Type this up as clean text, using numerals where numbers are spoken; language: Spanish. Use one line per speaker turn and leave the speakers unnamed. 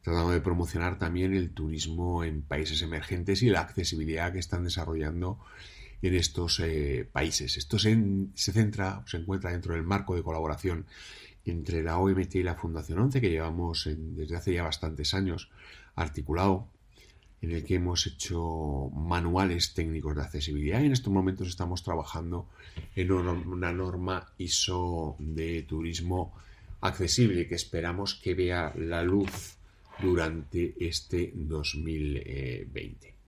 tratando de promocionar también el turismo en países emergentes y la accesibilidad que están desarrollando en estos países. Esto se encuentra dentro del marco de colaboración entre la OMT y la Fundación 11, que llevamos desde hace ya bastantes años articulado, en el que hemos hecho manuales técnicos de accesibilidad y en estos momentos estamos trabajando en una norma ISO de turismo accesible que esperamos que vea la luz durante este 2020.